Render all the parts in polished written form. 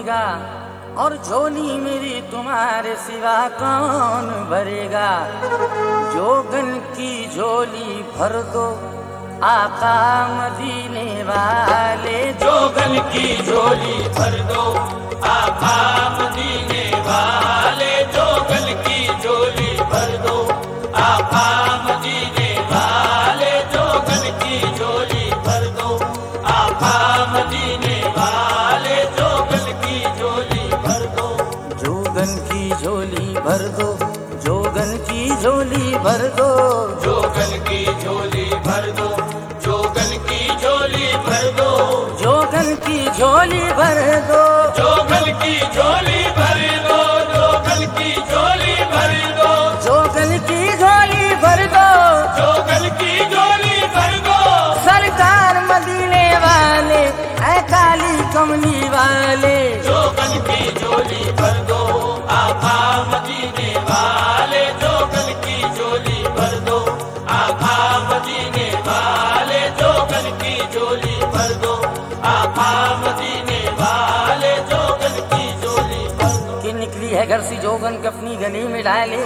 बनेगा और झोली मेरी तुम्हारे सिवा कौन भरेगा। जोगन की झोली भर दो आका मदीने वाले, जोगन की झोली भर दो आका मदीने वाले, जोगन की झोली भर दो आका मदीने वाले, जोगन की झोली भर दो आका मदीने वाले, जोगन की झोली भर दो। जोगन की झोली भर दो, जोगन की झोली भर दो, जोगन की झोली भर दो, जोगन की झोली भर दो, जोगन की झोली भर दो, जोगन की झोली भर दो, जोगन की झोली भर दो, जोगन की झोली भर दो, जोगन की झोली भर दो। सरकार मदीने वाले ऐ काली कमली वाले, जोगन की झोली भर दो आका मदीने वाले, जोगन की झोली भर दो आका मदीने वाले, जोगन की झोली भर दो आका मदीने वाले, जोगन की झोली भर दो। कि निकली है घर से जोगन कफनी गली में डाले,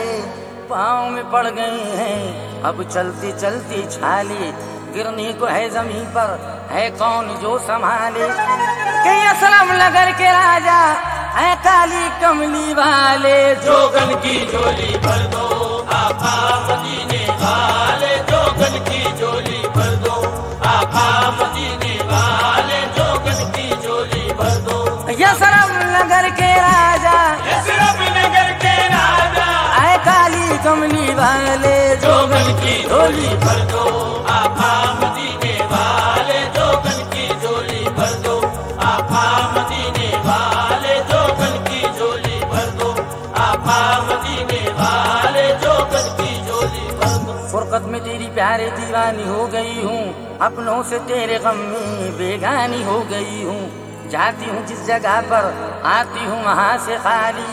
पाँव में पड़ गए हैं अब चलती चलती छाले, गिरने को है जमीन पर है कौन जो संभाले। कि असलम नगर के राजा है काली कमली वाले, जोगन की झोली भर दो आका मदीने वाले, जोगन की झोली भर दो आका मदीने वाले, जोगन की झोली भर दो। यसरम नगर के राजा यसरफ नगर के राजा है काली कमली वाले, जोगन की झोली भर दो आका मदीने वाले, जोगन की झोली भर दो आका मदीने वाले, जोगन की झोली भर दो आका मदीने वाले, जोगन की झोली भर दो। फुरकत में तेरी प्यारे दीवानी हो गई हूँ, अपनों से तेरे गम में बेगानी हो गई हूँ। जाती हूँ जिस जगह पर आती हूँ वहाँ से खाली।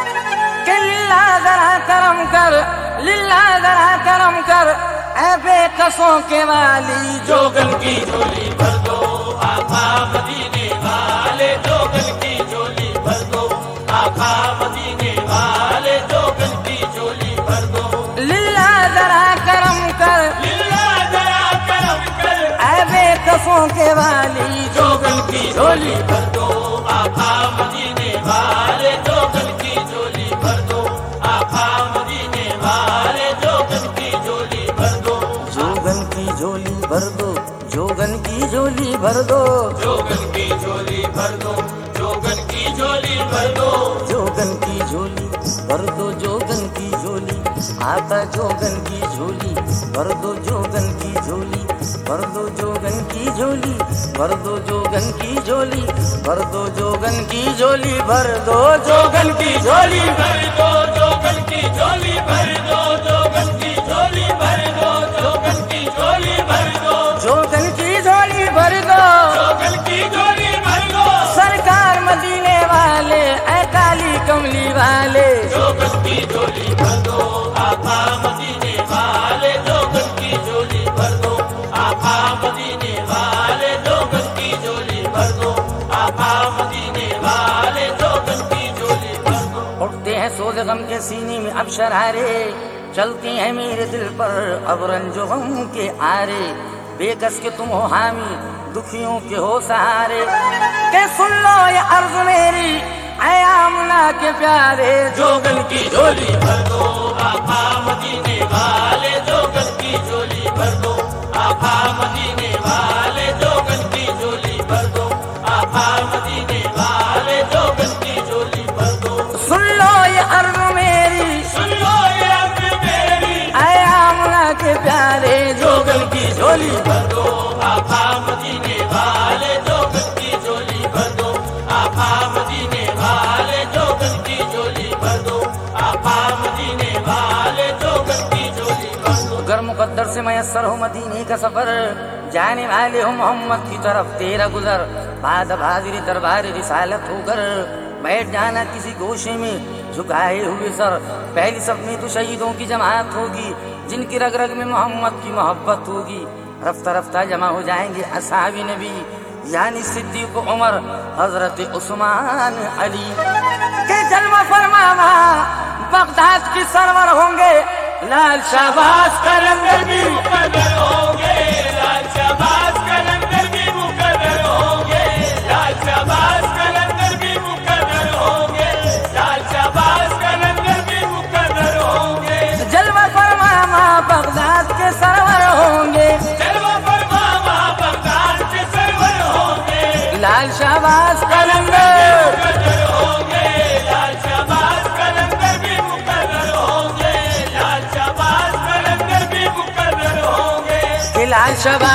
कि लिल्ला जरा करम कर, लिल्ला जरा करम कर ऐ बेकसों के वाली, जोगन की झोली भर दो आका मदीने वाले, जोगन की झोली भर दो आका मदीने वाले, जोगन की झोली भर दो। लिल्ला जरा करम कर, लिल्ला जरा करम कर ऐ बेकसों के वाली, जोगन की झोली भर दो आका मदीने वाले, जोगन की झोली भर दो आका मदीने वाले, जोगन की झोली भर दो। जोगन की झोली भर दो, जोगन की झोली भर दो, जोगन की झोली भर दो, जोगन की झोली भर दो, जोगन की झोली भर दो, जोगन की झोली आका जोगन की झोली भर दो, जोगन की झोली भर दो, जोगन की झोली भर दो, जोगन की झोली भर दो, जोगन की झोली भर दो, जोगन की झोली भर दो, जोगन की झोली भर दो, जोगन की झोली भर दो, जोगन की झोली भर दो, जोगन की झोली भर दो, जोगन की झोली भर दो। सरकार मदीने वाले ऐ काली कमली वाले, जोगन की झोली भर दो आका मदीने वाले, जोगन की झोली भर दो आका मदीने वाले, जोगन की झोली भर दो आका मदीने वाले, जोगन की झोली भर दो। उठते हैं सोज गम के सीने में अब शरारे, चलती हैं मेरे दिल पर अब रंजो गम के आरे। बेकस के तुम हो हामी, दुखियों के हो सहारे। के सुन लो ये अर्ज मेरी ऐ आमना के प्यारे, जोगन की झोली भर दो आका मदीने वाले, जोगन की झोली भर दो आका मदीने वाले, जोगन की झोली भर दो आका मदीने वाले, जोगन की झोली भर दो। सुन लो ये अर्ज मेरी, सुन लो ये अर्ज मेरी ऐ आमना के प्यारे, जोगन की झोली भर दो आका मदीने वाले, जोगन की झोली भर दो आका मदीने वाले, जोगन की झोली भर दो आका मदीने वाले, जोगन की झोली भर दो। अगर मुकद्दर से मयस्सर हो मदीने का सफर, जाने वाले हो मोहम्मद की तरफ तेरा गुजर, बाद हाजिर दरबार रिसालत होकर बैठ जाना किसी गोशे में झुकाए हुए सर। पहली सब में तो शहीदों की जमात होगी, जिनकी रग रग में मोहम्मद की मोहब्बत होगी। रफ्ता रफ्ता जमा हो जाएंगे असहाबी नबी, यानी सिद्दीक उमर हजरत उस्मान अली के जन्म फरमावा बगदाद की सरवर होंगे लाल शाहबाज कलंदर भी मुकद्दर होंगे, लाल शाहबाज कलंदर भी मुकद्दर होंगे, लाल शाहबाज कलंदर भी मुकद्दर होंगे, लाल शाहबाज कलंदर भी मुकद्दर होंगे। जलवा फरमावा बगदाद के सरवर होंगे, जलवा फरमावा बगदाद के सरवर होंगे, लाल शाहबाज कलंदर मुकद्दर होंगे, लाल शाहबाज कलंदर भी मुकद्दर होंगे, लाल शाहबाज कलंदर भी मुकद्दर होंगे। कि लाल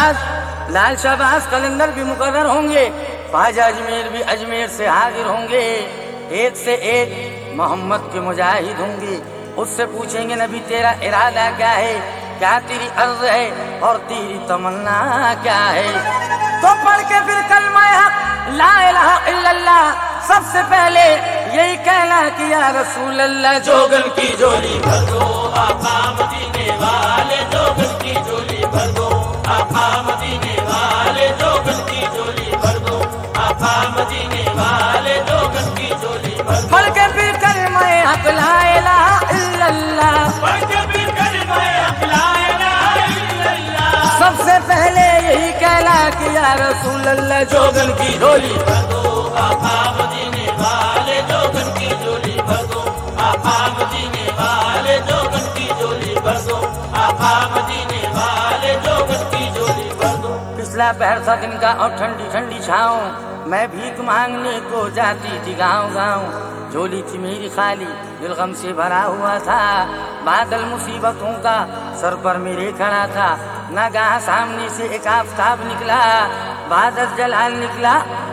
शाहबाज कलंदर भी मुकर्रर होंगे। ख्वाजा अजमेर भी अजमेर से हाजिर होंगे। एक से एक मोहम्मद के मुजाहिद होंगे। उससे पूछेंगे नबी तेरा इरादा क्या है, क्या तेरी अर्ज है और तेरी तमन्ना क्या है। तो पढ़ के फिर कलमा हक ला इलाहा इल्लल्लाह सबसे पहले यही कहना कि या रसूल अल्लाह जोगन की झोली भर दो आका मदीने वाले, जोगन की झोली भर दो आका मदीने वाले, जोगन की झोली भर दो आका मदीने वाले, जोगन की झोली भर दो। पढ़ के फिर कलमा हक ला इलाहा इल्लल्लाह पढ़ के फिर कलमा हक ला इलाहा इल्लल्लाह सबसे पहले यही कहना कि या रसूल अल्लाह जोगन की झोली भर दो आका मदीने वाले, जोगन की झोली भर दो आका मदीने वाले, जोगन की झोली भर दो आका मदीने वाले, जोगन की झोली भर दो। पिछला पहर था दिन का और ठंडी ठंडी छाँव, मैं भीख मांगने को जाती थी गाँव गाँव। झोली थी मेरी खाली, दिल गम से भरा हुआ था, बादल मुसीबतों का सर पर मेरे खड़ा था। नागाह सामने से एक आफताब निकला, बादल जलाल निकला,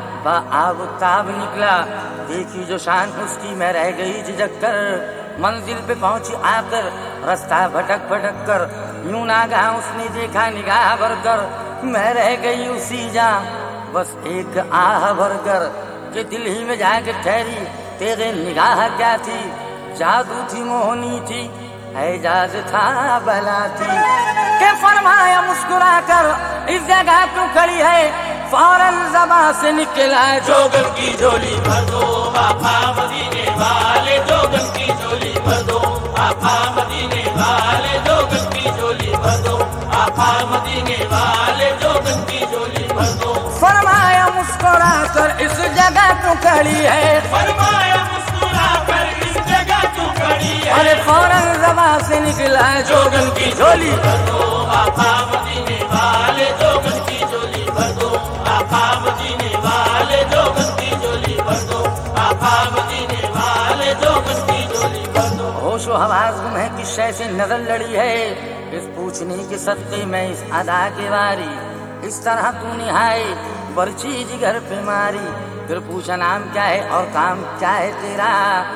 आबताब निकला। देखी जो शान उसकी मैं रह गई झिझक कर, मंजिल पे पहुंची आकर रास्ता भटक भटक कर। यूं नागाह उसने देखा निगाह भरकर, मैं रह गई उसी जा बस एक आह भरकर। कि दिल ही में जाके ठहरी तेरे निगाह क्या थी, जादू थी मोहनी थी एजाज था बला थी। के फरमाया मुस्कुरा कर इस जगह तू खड़ी है, फौरन ज़बान से निकला जोगन की झोली भर दो आका मदीने वाले, जोगन की झोली भर दो आका मदीने वाले, जोगन की झोली भर दो आका मदीने वाले, जोगन की झोली भर दो। फरमाया मुस्कुरा कर इस जगह तू खड़ी है, फरमाया मुस्कुरा कर इस जगह तू खड़ी है, अरे फौरन ज़बान से निकला जोगन की झोली भर दो आका मदीने वाले, जोगन की झोली भर दो आका मदीने वाले, जोगन की झोली भर दो आका मदीने वाले, जोगन की झोली भर दो। होशो हवास गुम है किस शय से नजर लड़ी है, इस पूछने के सदके में इस अदा के वारी। इस तरह तू निहाई बर्ची जिगर पे मारी, फिर पूछा नाम क्या है और काम क्या है तेरा,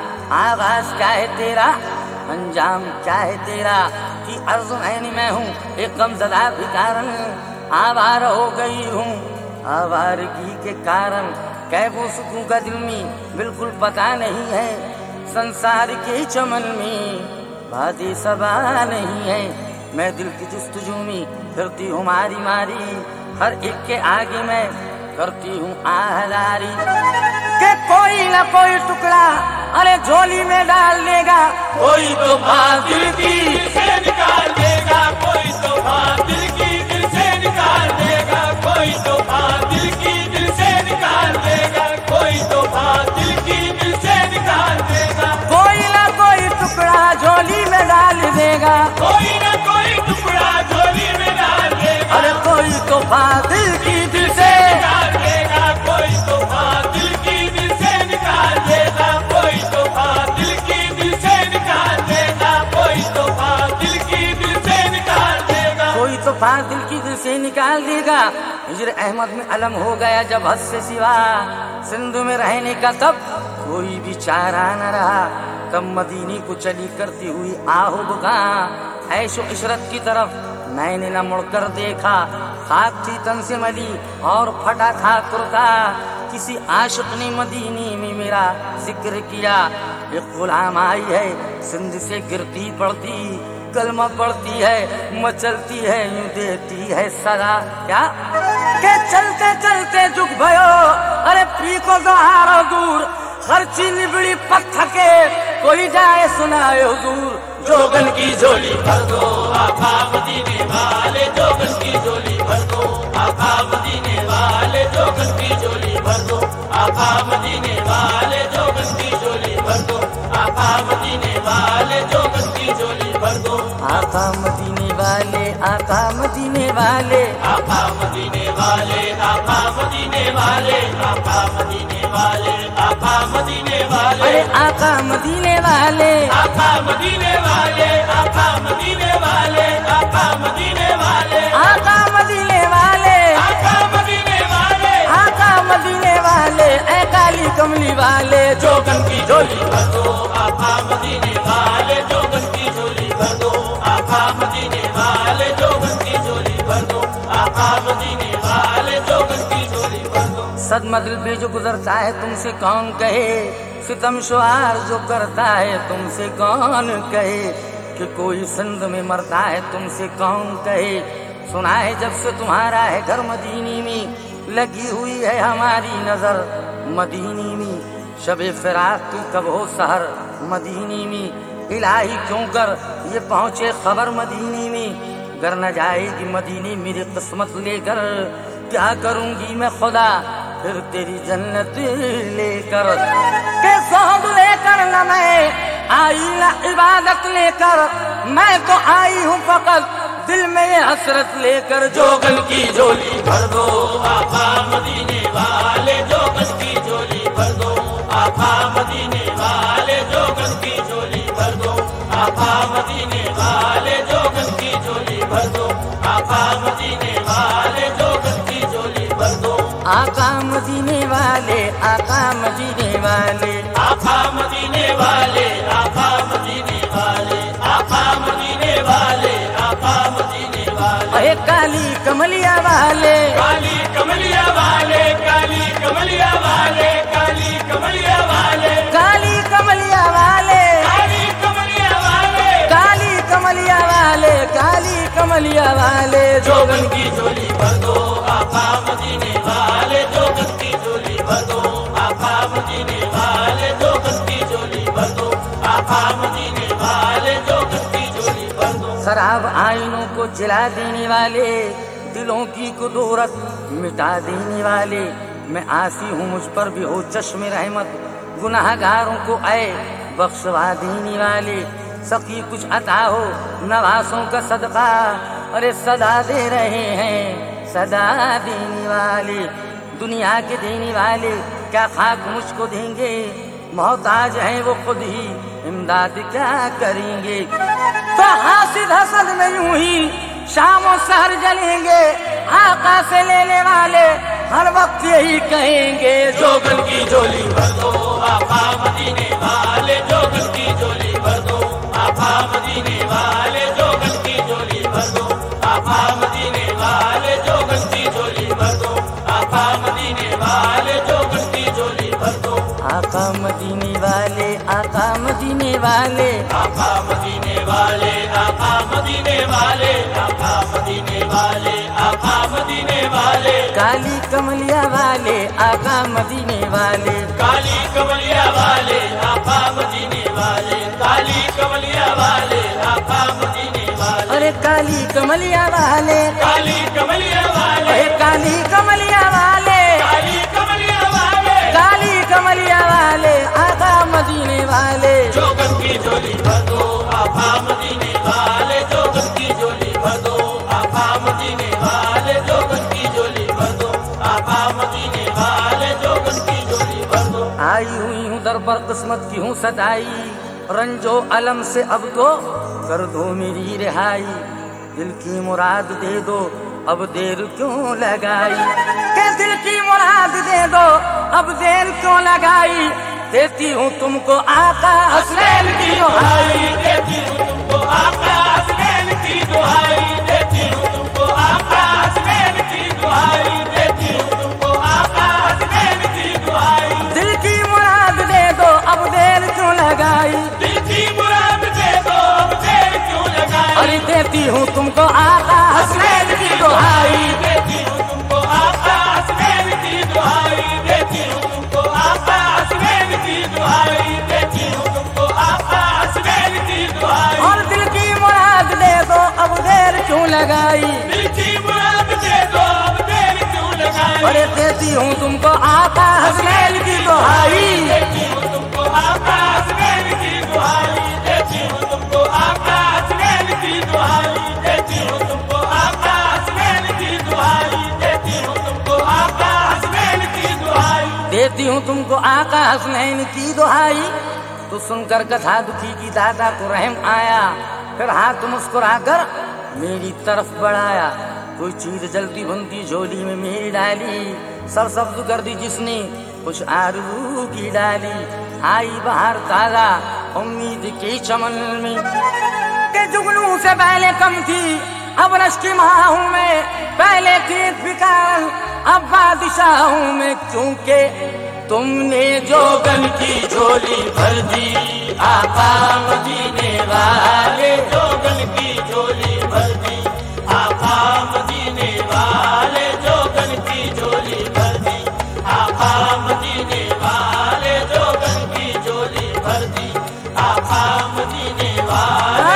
आगाज क्या है तेरा, अंजाम क्या है तेरा। कि अर्ज़ ऐनी मैं हूँ एक गमज़दा भिखारन, आवार हो गई हूँ आवारगी के कारण। कह वो सुकून का दिल में बिल्कुल पता नहीं है, संसार के चमन में बातें सबा नहीं है। मैं दिल की जुस्तजू में फिरती हूँ मारी मारी, हर एक के आगे मैं करती हूँ आहदारी। के कोई ना कोई टुकड़ा अरे झोली में डाल देगा, कोई तो दिल की से निकाल देगा, कोई तो दिल की दिल से निकाल देगा, कोई तो दिल की दिल से निकाल देगा, कोई तो दिल की दिल से निकाल देगा। कोई ना कोई टुकड़ा झोली में डाल देगा, कोई ना कोई टुकड़ा झोली में डाल देगा, अरे कोई तो दिल की दिल से निकाल देगा, कोई तो दिल की दिल से निकाल देगा, कोई तो दिल की दिल से निकाल देगा, कोई तो दिल की दिल से निकाल देगा, कोई तो दिल की दिल से निकाल देगा। हिजर अहमद में अलम हो गया जब हद से सिवा, सिंध में रहने का तब कोई भी चारा न रहा। तब मदीने को चली करती हुई आहू बुका, ऐशो इशरत की तरफ मैंने न मुड़कर देखा। खाक थी तन से मली और फटा था कुर्ता, किसी आशिक ने मदीने में मेरा जिक्र किया। एक गुलाम आई है सिंध से गिरती पड़ती, कलमा पड़ती है मचलती है यूं देती है सदा क्या के चलते चलते झुक भयो अरे पी को गहारो दूर खर्ची निबड़ी पत्थर के कोई जाए सुनाए हुजूर जोगन की झोली भर दो आका मदीने वाले जोगन की झोली भर दो आका मदीने वाले जोगन की झोली भर दो आका मदीने वाले जोगन की झोली भर दो आका मदीने वाले जोगन की झोली भर दो आका मदीने वाले आका मदीने वाले आका मदीने वाले आका मदीने वाले आका मदीने वाले आका मदीने वाले अरे आका मदीने वाले आका मदीने वाले आका मदीने वाले आका मदीने वाले आका मदीने वाले आका मदीने वाले आका मदीने वाले ऐ काली कमली वाले जोगन की झोली भर दो आका मदीने वाले जोगन की झोली भर दो आका मदीने वाले जोगन की झोली भर दो आका मदीने वाले जोगन की झोली भर दो सदमा दिल पे जो गुजरता है तुमसे कौन कहे सितम शुआर जो करता है तुमसे कौन कहे कि कोई संद में मरता है तुमसे कौन कहे सुना है जब से तुम्हारा है घर मदीनी में लगी हुई है हमारी नजर मदीनी में शबे फिराक की कब हो सहर मदीनी में इलाही क्यों कर ये पहुंचे खबर मदीनी में घर न जाएगी मदीनी मेरी किस्मत लेकर क्या करूंगी मैं खुदा फिर तेरी जन्नत लेकर के सोहब लेकर न मैं आई न इबादत लेकर मैं तो आई हूँ फकत दिल में ये हसरत लेकर जोगन की झोली भर दो आका मदीने वाले जोगन की झोली भर दो आका मदीने वाले जोगन की झोली भर दो आका मदीने वाले जोगन की झोली भर दो आका मदीने वाले जोगन की झोली भर दो आका मदीने वाले आका मदीने वाले आका मदीने वाले आका मदीने वाले आका मदीने वाले आका मदीने वाले अरे काली कमलिया वाले काली कमलिया वाले काली कमलिया वाले काली कमलिया वाले काली कमलिया वाले काली कमलिया वाले काली कमलिया वाले काली कमलिया वाले जोगन की झोली भर दो आका मदीने वाले जोगन की झोली भर दो आका मदीने वाले जोगन की झोली भर दो आका मदीने वाले जोगन की झोली भर दो खराब आईनों को जला देने वाले दिलों की कुदूरत मिटा देने वाले मैं आसी हूँ मुझ पर भी हो चश्मे रहमत गुनाहगारों को आए बख्शवा देने वाले सकी कुछ अता हो नवासों का सदका अरे सदा दे रहे हैं सदा देने वाले दुनिया के देने वाले क्या खाक मुझको देंगे मोहताज हैं वो खुद ही इमदाद क्या करेंगे तो हासिद हसद में यूं ही शामों सहर जलेंगे आका से लेने वाले हर वक्त यही कहेंगे जोगन की झोली भर दो आका मदीने वाले जोगन की झोली भर दो आका मदीने वाले जोगन की झोली भर दो आका मदीने वाले जोगन की झोली भर दो आका मदीने वाले जोगन की झोली भर दो आका मदीने वाले आका मदीने वाले आका मदीने वाले आका मदीने वाले आका मदीने वाले आका मदीने वाले काली कमलिया वाले आका मदीने वाले काली कमलिया वाले आका मदीने वाले काली कमलिया वाले आका मदीने वाले अरे काली कमलिया वाले काली कमलिया वाले अरे काली कमलिया वाले काली कमलिया वाले काली कमलिया वाले आका मदीने वाले जोगन की झोली भर दो आका मदीने वाले जोगन की झोली भर दो आका मदीने वाले जोगन की झोली भर दो आका मदीने वाले जोगन की झोली भर दो आई हुई हूँ दर पर किस्मत की हूँ सदाई रंजो अलम से अब तो कर दो मेरी रिहाई दिल की मुराद दे दो अब देर क्यों लगाई के दिल की मुराद दे दो अब देर क्यों लगाई देती हूँ तुमको आका हसनैन की दुहाई देती हूँ तुमको आका हसनैन की दुहाई देती हूँ तुमको आका हसनैन की दुहाई देती हूँ तुमको आका हसनैन की दुहाई दिल की मुराद दे दो अब देर क्यों लगाई दिल की मुराद दे दो अब देर क्यों लगाई हूँ तुमको आका हसनैन की दुहाई, देती हूँ तुमको आका हसनैन की दुहाई, देती हूँ तुमको आका हसनैन की दुहाई, देती हूँ तुमको आका हसनैन की दुहाई। और दिल की मुराद दे दो अब देर क्यों लगाई, दिल की मुराद दे दो अब देर क्यों लगाई, अरे देती हूँ तुमको आका हसनैन की दुहाई, देती हूँ तुमको आका हसनैन की दुहाई, देती हूँ तुमको आका हसनैन की दुहाई, देती हूँ तुमको आका हसनैन की दुहाई, देती हूँ तुमको आका हसनैन की दुहाई। देती हूँ तुमको आका हसनैन की दुहाई। तो सुनकर कथा दुखी की दादा को रहम आया, फिर हाथ मुस्कुराकर मेरी तरफ बढ़ाया। कोई चीज जलती बनती झोली में मेरी डाली, सरसब्ज कर दी जिसने कुछ आरज़ू की डाली। आई बाहर ताजा उम्मीद के चमन में, के जुगनू से पहले कम थी अब रश की माँ हूँ मैं, पहले थी फिकार अब बादशाह हूँ मैं। क्योंकि तुमने जोगन की झोली भर दी आका मदीने वाले, जोगन की झोली भर दी आका मदीने वाले, जोगन की झोली भर दी आका मदीने वाले, जोगन की झोली भर दी आका मदीने वाले,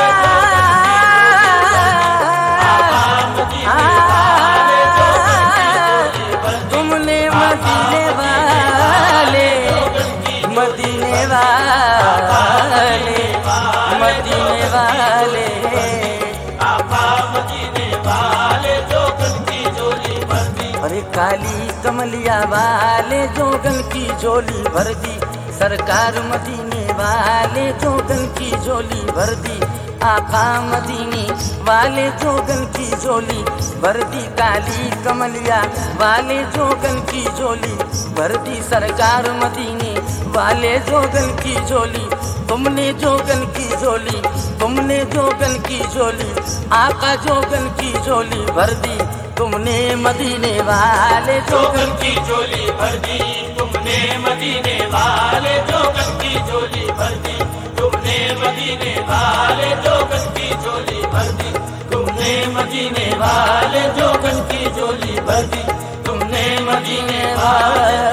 तुमने मदीने वाले, मदीने वाले, मदीने वाले, आका मदीने वाले, जोगन की झोली भर दी। अरे काली कमलिया वाले जोगन की झोली भर दी, सरकार मदीने वाले जोगन की झोली भर दी, आका मदीने वाले जोगन की झोली भर दी, काली कमलिया वाले जोगन की झोली भर दी, सरकार मदीने वाले जोगन की झोली। तुमने जोगन की झोली, तुमने जोगन की झोली, आका जोगन की झोली भर दी, तुमने मदीने वाले जोगन की झोली भर दी, तुमने मदीने वाले जोगन की झोली भर दी, तुमने मदीने वाले जोगन की झोली भर दी, तुमने मदीने वाले जोगन की झोली भर दी, तुमने मदीने वाले